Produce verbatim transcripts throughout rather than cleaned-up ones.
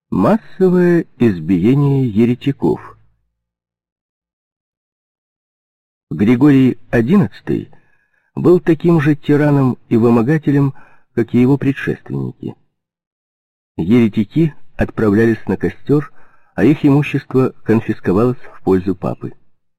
Массовое избиение еретиков. Григорий одиннадцатый был таким же тираном и вымогателем, как и его предшественники. Еретики отправлялись на костер, а их имущество конфисковалось в пользу папы.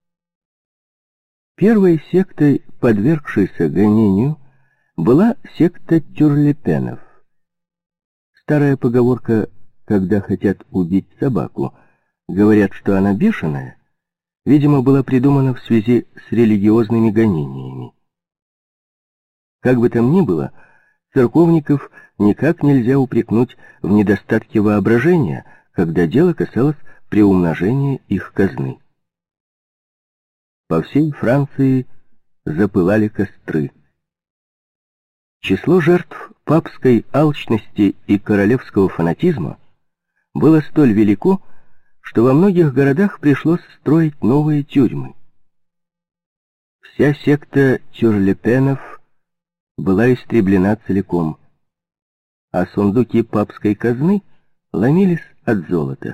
Первой сектой, подвергшейся гонению, была секта тюрлепенов. Старая поговорка «когда хотят убить собаку», говорят, что она бешеная, видимо, была придумана в связи с религиозными гонениями. Как бы там ни было, церковников никак нельзя упрекнуть в недостатке воображения, когда дело касалось приумножения их казны. По всей Франции запылали костры. Число жертв папской алчности и королевского фанатизма было столь велико, что во многих городах пришлось строить новые тюрьмы. Вся секта тюрлепенов была истреблена целиком, а сундуки папской казны ломились от золота.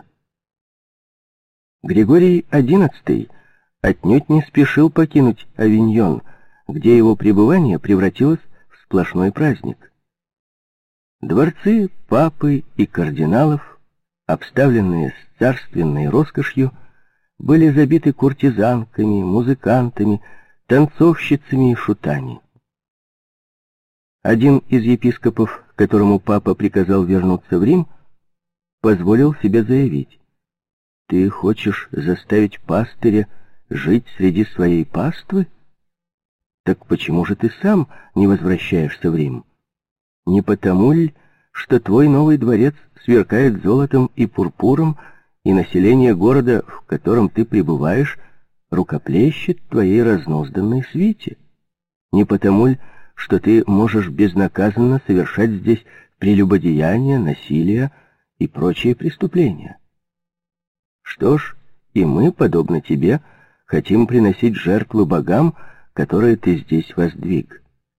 Григорий одиннадцатый отнюдь не спешил покинуть Авиньон, где его пребывание превратилось в сплошной праздник. Дворцы папы и кардиналов, обставленные с царственной роскошью, были забиты куртизанками, музыкантами, танцовщицами и шутами. Один из епископов, которому папа приказал вернуться в Рим, позволил себе заявить: «Ты хочешь заставить пастыря жить среди своей паствы? Так почему же ты сам не возвращаешься в Рим? Не потому ли, что твой новый дворец сверкает золотом и пурпуром, и население города, в котором ты пребываешь, рукоплещет твоей разнузданной свите? Не потому ли, что ты можешь безнаказанно совершать здесь прелюбодеяния, насилие и прочие преступления? Что ж, и мы, подобно тебе, хотим приносить жертвы богам, которые ты здесь воздвиг».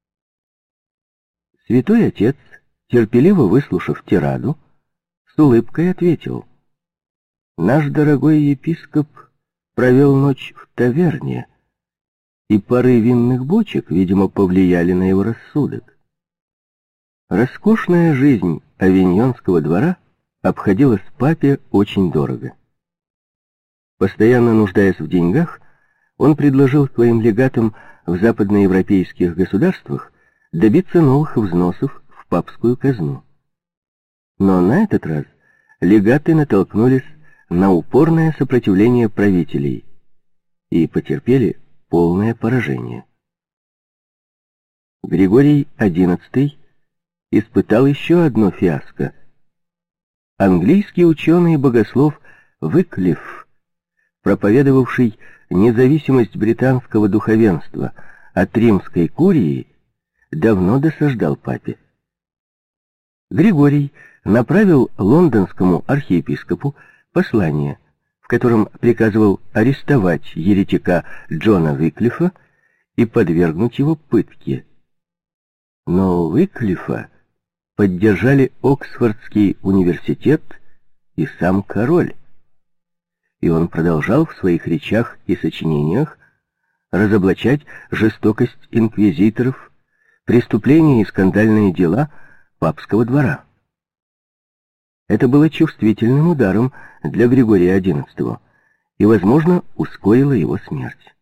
Святой Отец, терпеливо выслушав тираду, с улыбкой ответил: «Наш дорогой епископ провел ночь в таверне, и пары винных бочек, видимо, повлияли на его рассудок. Роскошная жизнь авиньонского двора обходилась папе очень дорого. Постоянно нуждаясь в деньгах, он предложил своим легатам в западноевропейских государствах добиться новых взносов в папскую казну. Но на этот раз легаты натолкнулись на упорное сопротивление правителей и потерпели полное поражение. Григорий одиннадцатый испытал еще одно фиаско. Английский ученый и богослов Выклиф, проповедовавший независимость британского духовенства от римской курии, давно досаждал папе. Григорий направил лондонскому архиепископу послание, в котором приказывал арестовать еретика Джона Выклифа и подвергнуть его пытке. Но Выклифа поддержали Оксфордский университет и сам король, и он продолжал в своих речах и сочинениях разоблачать жестокость инквизиторов, преступления и скандальные дела папского двора. Это было чувствительным ударом для Григория одиннадцатого и, возможно, ускорило его смерть.